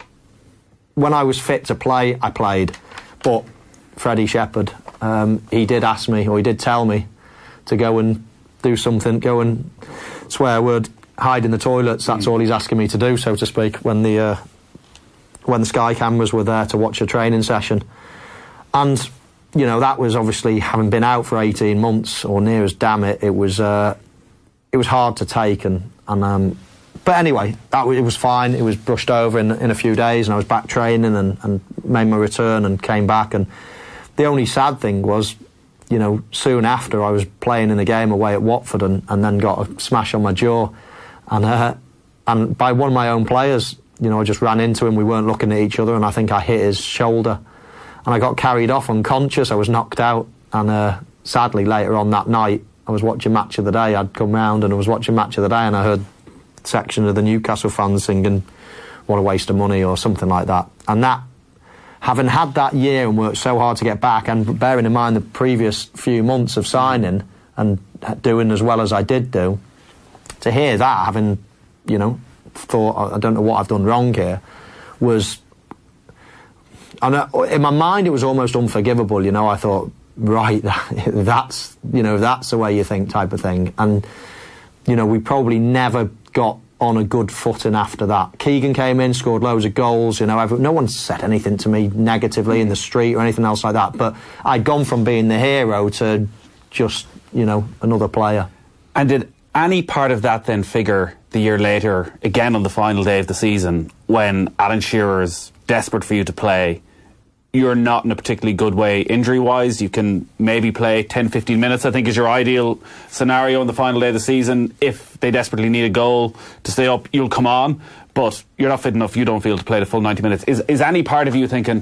when I was fit to play, I played. But Freddie Shepherd, um, he did ask me, or he did tell me, to go and do something, go and swear a word, hide in the toilets. That's mm. all he's asking me to do, so to speak, when the uh, when the Sky cameras were there to watch a training session. And, you know, that was obviously, having been out for eighteen months, or near as damn it, it was uh, it was hard to take. And, and um, but anyway, that w- it was fine. It was brushed over in, in a few days, and I was back training and, and made my return and came back. And the only sad thing was, you know, soon after I was playing in a game away at Watford and, and then got a smash on my jaw. And, uh, and by one of my own players. You know, I just ran into him, we weren't looking at each other, and I think I hit his shoulder. And I got carried off unconscious, I was knocked out. And uh, sadly, later on that night, I was watching Match of the Day. I'd come round and I was watching Match of the Day, and I heard a section of the Newcastle fans singing, "What a waste of money," or something like that. And that, having had that year and worked so hard to get back, and bearing in mind the previous few months of signing and doing as well as I did do, to hear that, having, you know, thought, I don't know what I've done wrong here, was, and in my mind it was almost unforgivable. You know, I thought, right, that's, you know, that's the way you think, type of thing. And, you know, we probably never got on a good footing after that. Keegan came in, scored loads of goals, you know, every, no one said anything to me negatively in the street or anything else like that, but I'd gone from being the hero to just, you know, another player. And did any part of that then figure the year later, again on the final day of the season, when Alan Shearer's desperate for you to play? You're not in a particularly good way injury-wise. You can maybe play ten, fifteen minutes, I think, is your ideal scenario on the final day of the season. If they desperately need a goal to stay up, you'll come on. But you're not fit enough, you don't feel, to play the full ninety minutes. Is, is any part of you thinking,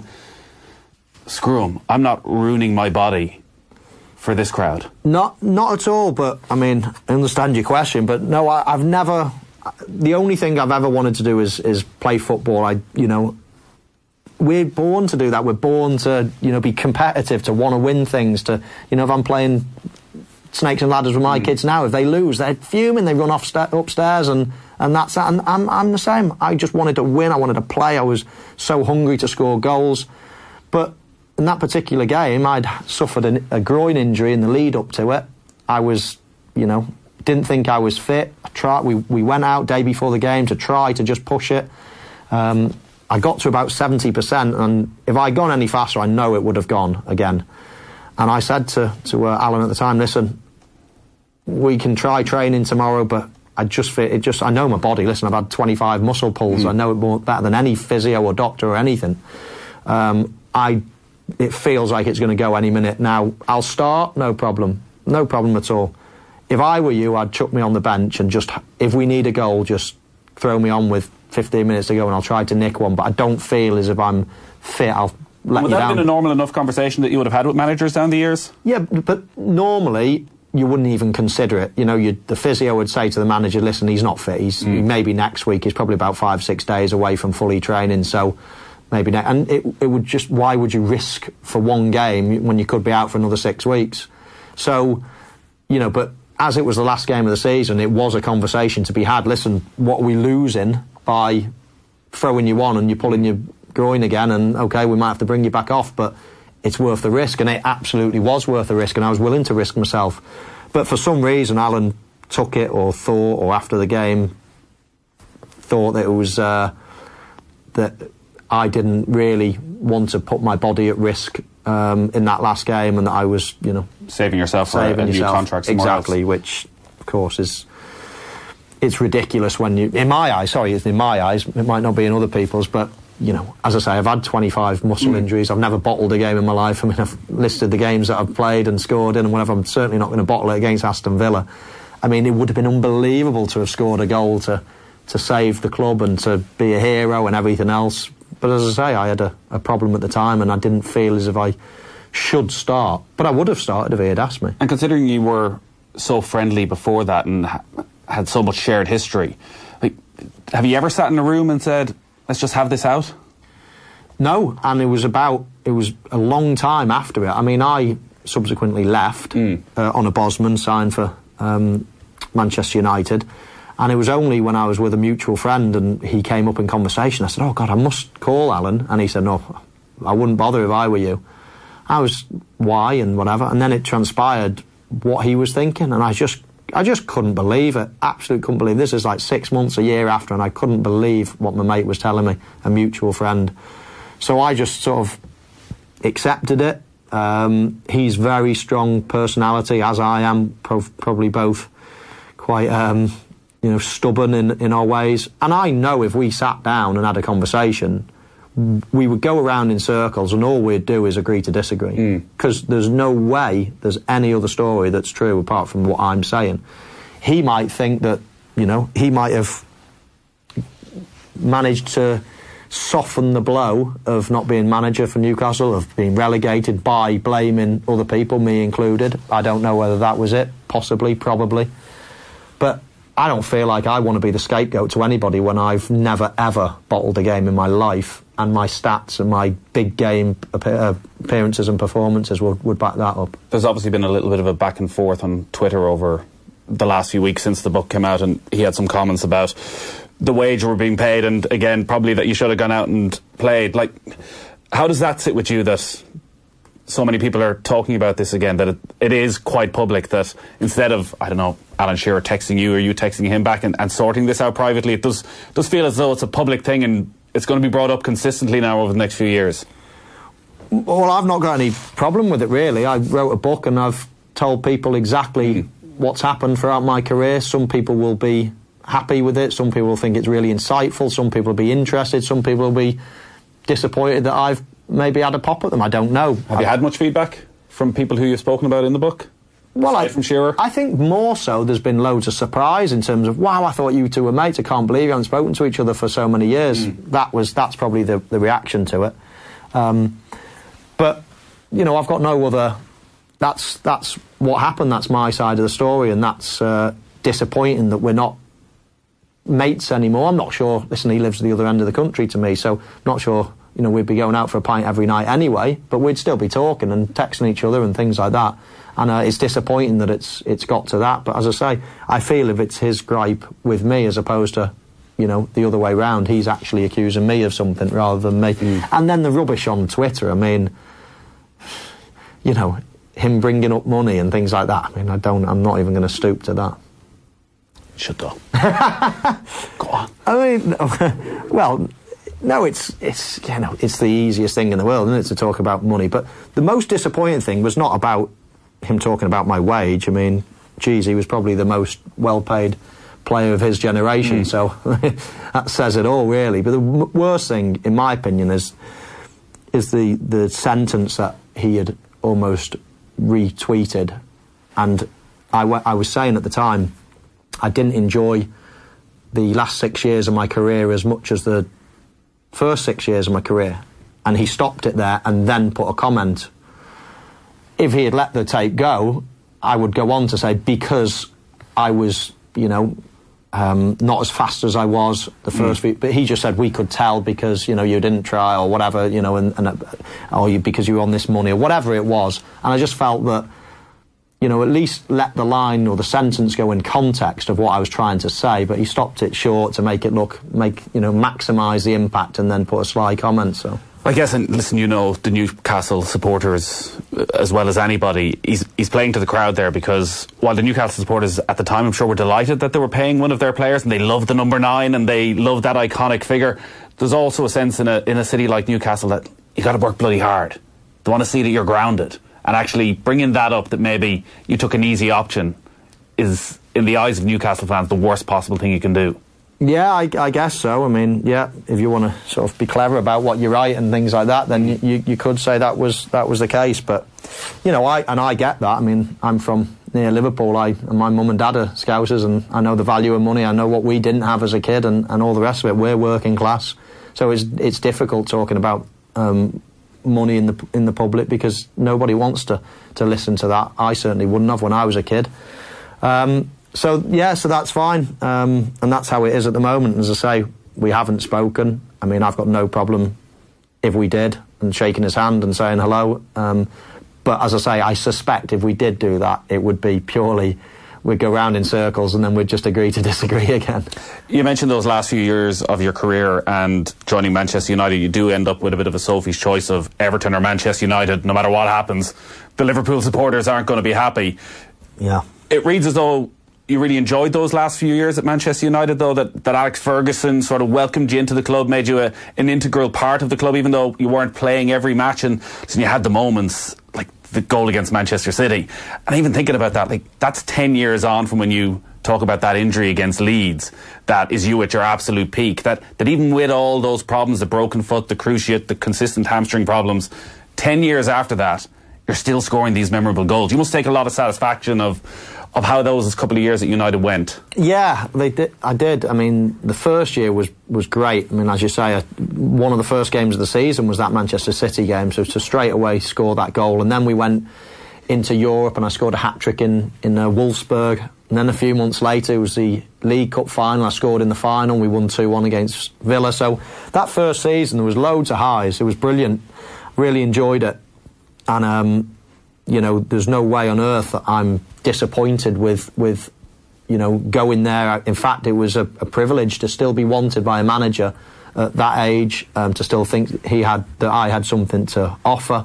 screw 'em, I'm not ruining my body for this crowd? Not not at all, but, I mean, I understand your question, but no, I, I've never... The only thing I've ever wanted to do is, is play football. I, you know... We're born to do that. We're born to, you know, be competitive, to want to win things, to, you know, if I'm playing snakes and ladders with my mm. kids now, if they lose, they're fuming, they run off sta- upstairs, and, and that's that. And I'm, I'm the same. I just wanted to win, I wanted to play, I was so hungry to score goals. But in that particular game, I'd suffered a, a groin injury in the lead up to it. I was, you know, didn't think I was fit. I tried, we, we went out day before the game to try to just push it. Um... I got to about seventy percent, and if I'd gone any faster, I know it would have gone again. And I said to, to uh, Alan at the time, listen, we can try training tomorrow, but I just fit, it just, I know my body. Listen, I've had twenty-five muscle pulls. Mm. I know it more better than any physio or doctor or anything. Um, I, it feels like it's going to go any minute now. I'll start, no problem. No problem at all. If I were you, I'd chuck me on the bench and just, if we need a goal, just throw me on with fifteen minutes to go and I'll try to nick one, but I don't feel as if I'm fit. I'll let would you that down. have been a normal enough conversation that you would have had with managers down the years? Yeah, but normally you wouldn't even consider it. You know, you'd, the physio would say to the manager, listen, he's not fit. He's mm. maybe next week. He's probably about five, six days away from fully training, so maybe ne- and it, it would just, why would you risk for one game when you could be out for another six weeks? So, you know, but as it was the last game of the season, it was a conversation to be had. Listen, what are we losing by throwing you on and you're pulling your groin again, and okay, we might have to bring you back off, but it's worth the risk, and it absolutely was worth the risk, and I was willing to risk myself. But for some reason, Alan took it, or thought, or after the game, thought that it was uh, that I didn't really want to put my body at risk um, in that last game, and that I was, you know, saving yourself for saving a, a new yourself. contract somewhere exactly, else. Which, of course, is it's ridiculous when you, in my eyes, sorry, it's in my eyes, it might not be in other people's, but, you know, as I say, I've had twenty-five muscle mm. injuries. I've never bottled a game in my life. I mean, I've listed the games that I've played and scored in and whatever. I'm certainly not going to bottle it against Aston Villa. I mean, it would have been unbelievable to have scored a goal to, to save the club and to be a hero and everything else. But as I say, I had a, a problem at the time, and I didn't feel as if I should start. But I would have started if he had asked me. And considering you were so friendly before that and ha- had so much shared history, like, have you ever sat in a room and said, let's just have this out? No, and it was about, it was a long time after it. I mean, I subsequently left mm. uh, on a Bosman, signed for um, Manchester United, and it was only when I was with a mutual friend and he came up in conversation, I said, oh God, I must call Alan. And he said, no, I wouldn't bother if I were you. I was, why, and whatever. And then it transpired what he was thinking, and I just I just couldn't believe it. Absolutely couldn't believe it. This is like six months, a year after, and I couldn't believe what my mate was telling me, a mutual friend. So I just sort of accepted it. Um, he's very strong personality, as I am, pro- probably both quite, um, you know, stubborn in, in our ways. And I know if we sat down and had a conversation, we would go around in circles and all we'd do is agree to disagree. Because mm. there's no way there's any other story that's true apart from what I'm saying. He might think that, you know, he might have managed to soften the blow of not being manager for Newcastle, of being relegated, by blaming other people, me included. I don't know whether that was it. Possibly, probably. But I don't feel like I want to be the scapegoat to anybody when I've never, ever bottled a game in my life, and my stats and my big game appearances and performances would, would back that up. There's obviously been a little bit of a back and forth on Twitter over the last few weeks since the book came out, and he had some comments about the wage we're being paid, and again, probably that you should have gone out and played. Like, how does that sit with you that so many people are talking about this again, that it, it is quite public, that instead of, I don't know, Alan Shearer texting you or you texting him back and, and sorting this out privately, it does does feel as though it's a public thing and it's going to be brought up consistently now over the next few years? Well, I've not got any problem with it, really. I wrote a book and I've told people exactly mm. what's happened throughout my career. Some people will be happy with it, some people will think it's really insightful, some people will be interested, some people will be disappointed that I've maybe had a pop at them. I don't know. Have you had much feedback from people who you've spoken about in the book? Well, I, from Shearer? I think more so there's been loads of surprise in terms of, wow, I thought you two were mates, I can't believe you haven't spoken to each other for so many years. Mm. That was that's probably the, the reaction to it. Um, but, you know, I've got no other... That's, that's what happened, that's my side of the story, and that's uh, disappointing that we're not mates anymore. I'm not sure, listen, he lives at the other end of the country to me, so I'm not sure, you know, we'd be going out for a pint every night anyway, but we'd still be talking and texting each other and things like that. And uh, it's disappointing that it's it's got to that. But as I say, I feel if it's his gripe with me as opposed to, you know, the other way round, he's actually accusing me of something rather than me. Mm. And then the rubbish on Twitter, I mean, you know, him bringing up money and things like that. I mean, I don't, I'm not even going to stoop to that. Should do. Go on. I mean, well, no, it's, it's, you know, it's the easiest thing in the world, isn't it, to talk about money. But the most disappointing thing was not about him talking about my wage. I mean, geez, he was probably the most well-paid player of his generation, mm. so that says it all, really. But the m- worst thing, in my opinion, is is the, the sentence that he had almost retweeted. And I, w- I was saying at the time, I didn't enjoy the last six years of my career as much as the first six years of my career. And he stopped it there and then put a comment. If he had let the tape go, I would go on to say, because I was, you know, um, not as fast as I was the first mm. few, but he just said we could tell because, you know, you didn't try or whatever, you know, and, and or you, because you were on this money or whatever it was. And I just felt that you know, at least let the line or the sentence go in context of what I was trying to say, but he stopped it short to make it look, make, you know, maximise the impact and then put a sly comment, so... I guess, and listen, you know the Newcastle supporters as well as anybody. He's he's playing to the crowd there because while the Newcastle supporters at the time, I'm sure, were delighted that they were paying one of their players and they loved the number nine and they loved that iconic figure, there's also a sense in a in a city like Newcastle that you got to work bloody hard. They want to see that you're grounded, and actually bringing that up, that maybe you took an easy option, is in the eyes of Newcastle fans the worst possible thing you can do. Yeah, I, I guess so. I mean, yeah, if you want to sort of be clever about what you write and things like that, then you, you could say that was that was the case. But, you know, I and I get that. I mean, I'm from near Liverpool. I and my mum and dad are Scousers, and I know the value of money. I know what we didn't have as a kid, and, and all the rest of it. We're working class, so it's it's difficult talking about um, money in the in the public because nobody wants to to listen to that. I certainly wouldn't have when I was a kid. Um, So, yeah, so that's fine, um, and that's how it is at the moment. As I say, we haven't spoken. I mean, I've got no problem if we did, and shaking his hand and saying hello. Um, but as I say, I suspect if we did do that, it would be purely, we'd go round in circles and then we'd just agree to disagree again. You mentioned those last few years of your career and joining Manchester United. You do end up with a bit of a Sophie's choice of Everton or Manchester United. No matter what happens, the Liverpool supporters aren't going to be happy. Yeah. It reads as though you really enjoyed those last few years at Manchester United, though, that, that Alex Ferguson sort of welcomed you into the club, made you a, an integral part of the club, even though you weren't playing every match, and so you had the moments, like the goal against Manchester City. And even thinking about that, like that's ten years on from when you talk about that injury against Leeds, that is you at your absolute peak, that, that even with all those problems, the broken foot, the cruciate, the consistent hamstring problems, ten years after that, you're still scoring these memorable goals. You must take a lot of satisfaction of of how those couple of years at United went. Yeah, they did. I did. I mean, the first year was, was great. I mean, as you say, I, one of the first games of the season was that Manchester City game, so to straight away score that goal. And then we went into Europe and I scored a hat-trick in, in uh, Wolfsburg. And then a few months later, it was the League Cup final. I scored in the final. We won two one against Villa. So that first season, there was loads of highs. It was brilliant. Really enjoyed it. And, um, you know, there's no way on earth that I'm disappointed with, with you know, going there. In fact, it was a, a privilege to still be wanted by a manager at that age, um, to still think he had, that I had something to offer.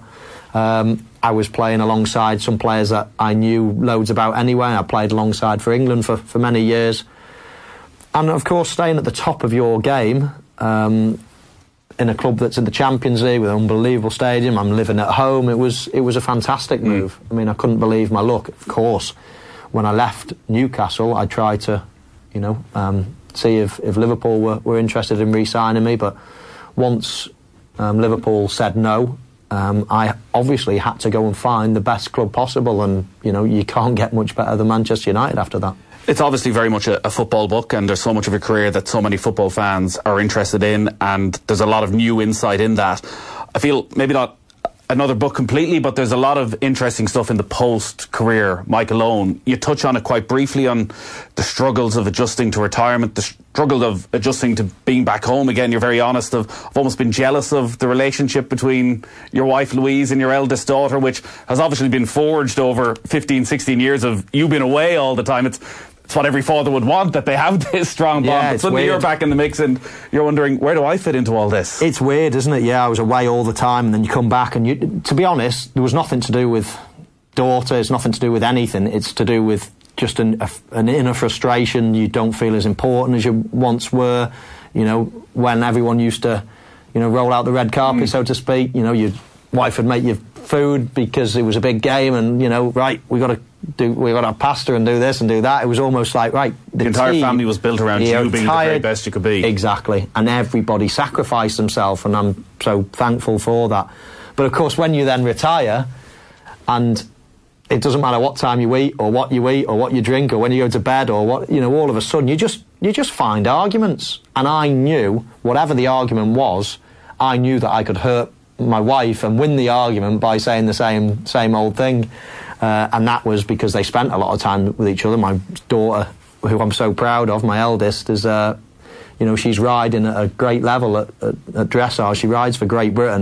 Um, I was playing alongside some players that I knew loads about anyway. I played alongside for England for, for many years. And, of course, staying at the top of your game, um, in a club that's in the Champions League with an unbelievable stadium. I'm living at home. It was it was a fantastic move. Mm. I mean, I couldn't believe my luck. Of course, when I left Newcastle, I tried to, you know, um, see if, if Liverpool were, were interested in re-signing me. But once um, Liverpool said no, um, I obviously had to go and find the best club possible. And, you know, you can't get much better than Manchester United after that. It's obviously very much a, a football book, and there's so much of your career that so many football fans are interested in, and there's a lot of new insight in that. I feel maybe not another book completely, but there's a lot of interesting stuff in the post-career Michael Owen. You touch on it quite briefly, on the struggles of adjusting to retirement, the struggle of adjusting to being back home again. You're very honest. Of, I've almost been jealous of the relationship between your wife Louise and your eldest daughter, which has obviously been forged over fifteen, sixteen years of you being away all the time. It's It's what every father would want, that they have this strong bond. Yeah, but suddenly weird. You're back in the mix and you're wondering, where do I fit into all this? It's weird, isn't it? Yeah, I was away all the time, and then you come back, and you, to be honest, there was nothing to do with daughter. It's nothing to do with anything. It's to do with just an, a, an inner frustration. You don't feel as important as you once were. You know, when everyone used to, you know, roll out the red carpet, mm. so to speak. You know, your wife would make you food because it was a big game, and you know, right, we got to do, we got to have pasta and do this and do that. It was almost like, right, the, the entire team, family was built around you being the very best you could be. Exactly, and everybody sacrificed themselves, and I'm so thankful for that. But of course, when you then retire, and it doesn't matter what time you eat or what you eat or what you drink or when you go to bed or what, you know, all of a sudden you just you just find arguments. And I knew, whatever the argument was, I knew that I could hurt my wife and win the argument by saying the same same old thing. Uh, and that was because they spent a lot of time with each other. My daughter, who I'm so proud of, my eldest, is, uh, you know, she's riding at a great level at, at, at dressage. She rides for Great Britain.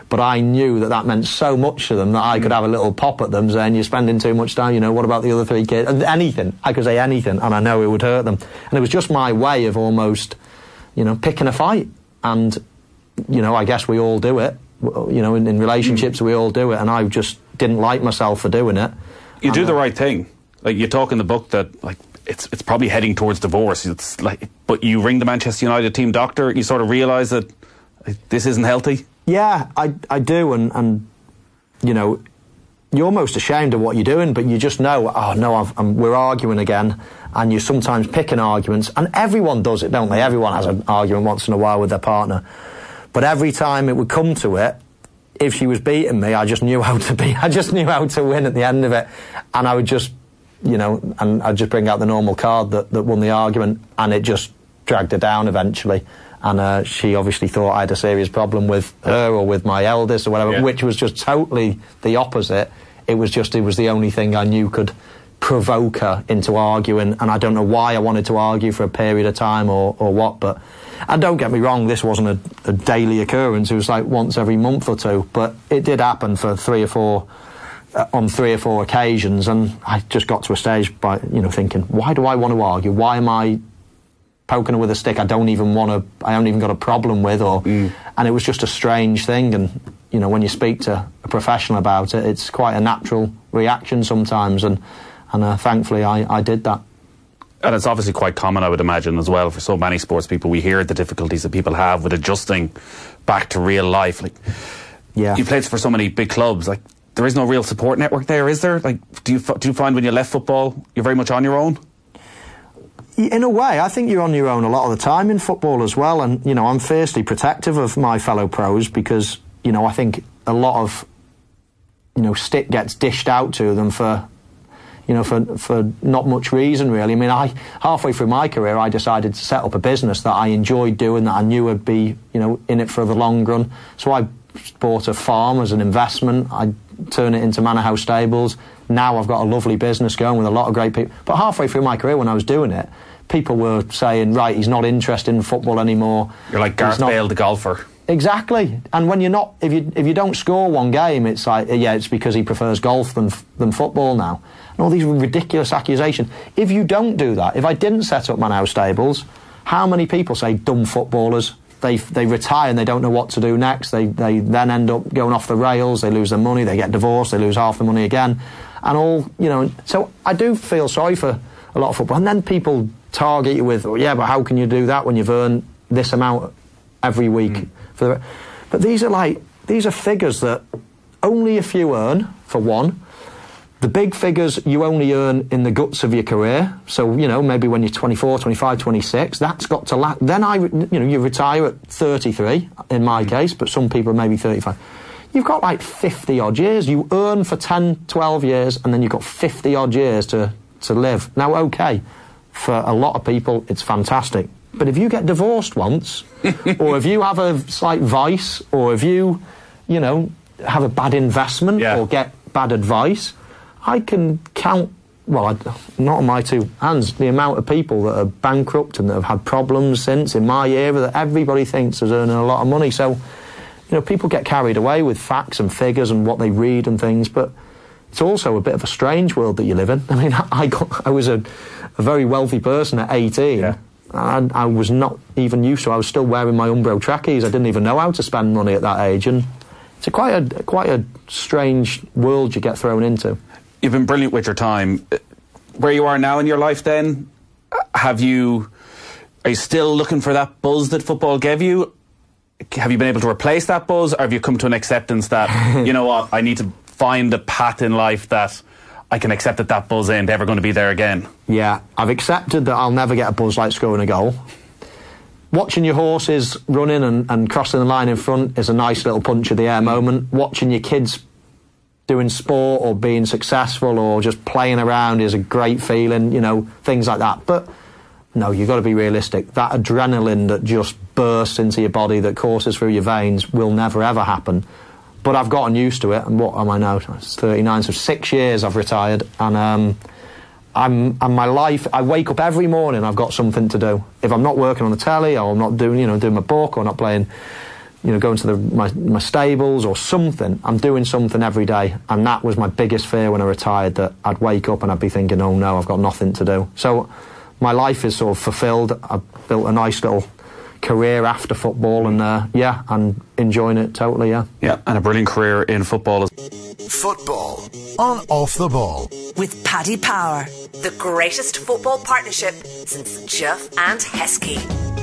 but I knew that that meant so much to them that I could have a little pop at them saying, you're spending too much time, you know, what about the other three kids? And anything. I could say anything, and I know it would hurt them. And it was just my way of almost, you know, picking a fight. And, you know, I guess we all do it. You know, in, in relationships, mm. we all do it, and I just didn't like myself for doing it. You and, do the uh, right thing. Like, you talk in the book that, like, it's it's probably heading towards divorce. It's like, but you ring the Manchester United team doctor, you sort of realise that like, this isn't healthy. Yeah, I I do, and and you know, you're almost ashamed of what you're doing, but you just know, oh no, I've, I'm, we're arguing again, and you're sometimes picking arguments, and everyone does it, don't they? Everyone has an argument once in a while with their partner, but every time it would come to it, if she was beating me, I just knew how to be. I just knew how to win at the end of it, and I would just. You know, and I'd just bring out the normal card that, that won the argument, and it just dragged her down eventually. And uh, she obviously thought I had a serious problem with her or with my eldest or whatever, yeah. which was just totally the opposite. It was just, it was the only thing I knew could provoke her into arguing, and I don't know why I wanted to argue for a period of time or, or what, but... And don't get me wrong, this wasn't a, a daily occurrence, it was like once every month or two, but it did happen for three or four... Uh, on three or four occasions, and I just got to a stage by, you know, thinking, why do I want to argue? Why am I poking her with a stick I don't even want to, I haven't even got a problem with, or, mm. and it was just a strange thing, and, you know, when you speak to a professional about it, it's quite a natural reaction sometimes, and, and uh, thankfully I, I did that. And it's obviously quite common, I would imagine, as well, for so many sports people. We hear the difficulties that people have with adjusting back to real life. Like, yeah. You played for so many big clubs, like, there is no real support network there, is there? Like, do you do you find when you left football, you're very much on your own? In a way, I think you're on your own a lot of the time in football as well. And, you know, I'm fiercely protective of my fellow pros because, you know, I think a lot of, you know, stick gets dished out to them for, you know, for, for not much reason, really. I mean, I halfway through my career, I decided to set up a business that I enjoyed doing, that I knew would be, you know, in it for the long run. So I bought a farm as an investment. I turn it into Manor House Stables. Now I've got a lovely business going with a lot of great people. But halfway through my career when I was doing it, people were saying, right, he's not interested in football anymore. You're like Gareth Bale, the golfer. Exactly. And when you're not, if you if you don't score one game, it's like, yeah, it's because he prefers golf than than football now. And all these ridiculous accusations. If you don't do that, if I didn't set up Manor House Stables, how many people say dumb footballers? They they retire and they don't know what to do next. They they then end up going off the rails. They lose their money. They get divorced. They lose half the money again, and all, you know. So I do feel sorry for a lot of football. And then people target you with, oh, yeah, but how can you do that when you've earned this amount every week? Mm. For the, but these are like these are figures that only a few earn. For one. The big figures you only earn in the guts of your career. So, you know, maybe when you're twenty-four, twenty-five, twenty-six, that's got to last. Then I, you know, you retire at thirty-three, in my case, but some people are maybe thirty-five. You've got like fifty odd years. You earn for ten, twelve years, and then you've got fifty odd years to, to live. Now, okay, for a lot of people, it's fantastic. But if you get divorced once, or if you have a slight vice, or if you, you know, have a bad investment, yeah. or get bad advice, I can count, well, I, not on my two hands, the amount of people that are bankrupt and that have had problems since in my era that everybody thinks is earning a lot of money. So, you know, people get carried away with facts and figures and what they read and things, but it's also a bit of a strange world that you live in. I mean, I got, I was a, a very wealthy person at eighteen. Yeah. I, I was not even used to, I was still wearing my Umbro trackies. I didn't even know how to spend money at that age, and it's a quite a quite a strange world you get thrown into. You've been brilliant with your time. Where you are now in your life then, have you, are you still looking for that buzz that football gave you? Have you been able to replace that buzz, or have you come to an acceptance that, you know what, I need to find a path in life that I can accept that that buzz ain't ever going to be there again? Yeah, I've accepted that I'll never get a buzz like scoring a goal. Watching your horses running and, and crossing the line in front is a nice little punch of the air moment. Watching your kids doing sport or being successful or just playing around is a great feeling, you know, things like that. But no, you've got to be realistic. That adrenaline that just bursts into your body, that courses through your veins, will never ever happen. But I've gotten used to it, and what am I now? It's thirty-nine, so six years I've retired, and um, I'm and my life. I wake up every morning, I've got something to do. If I'm not working on the telly, or I'm not doing, you know, doing my book, or not playing you know, going to the, my, my stables or something. I'm doing something every day, and that was my biggest fear when I retired, that I'd wake up and I'd be thinking, oh no, I've got nothing to do. So my life is sort of fulfilled. I've built a nice little career after football, and uh, yeah, I'm enjoying it totally, yeah. Yeah, and a brilliant career in football. Football on Off the Ball. With Paddy Power, the greatest football partnership since Duff and Heskey.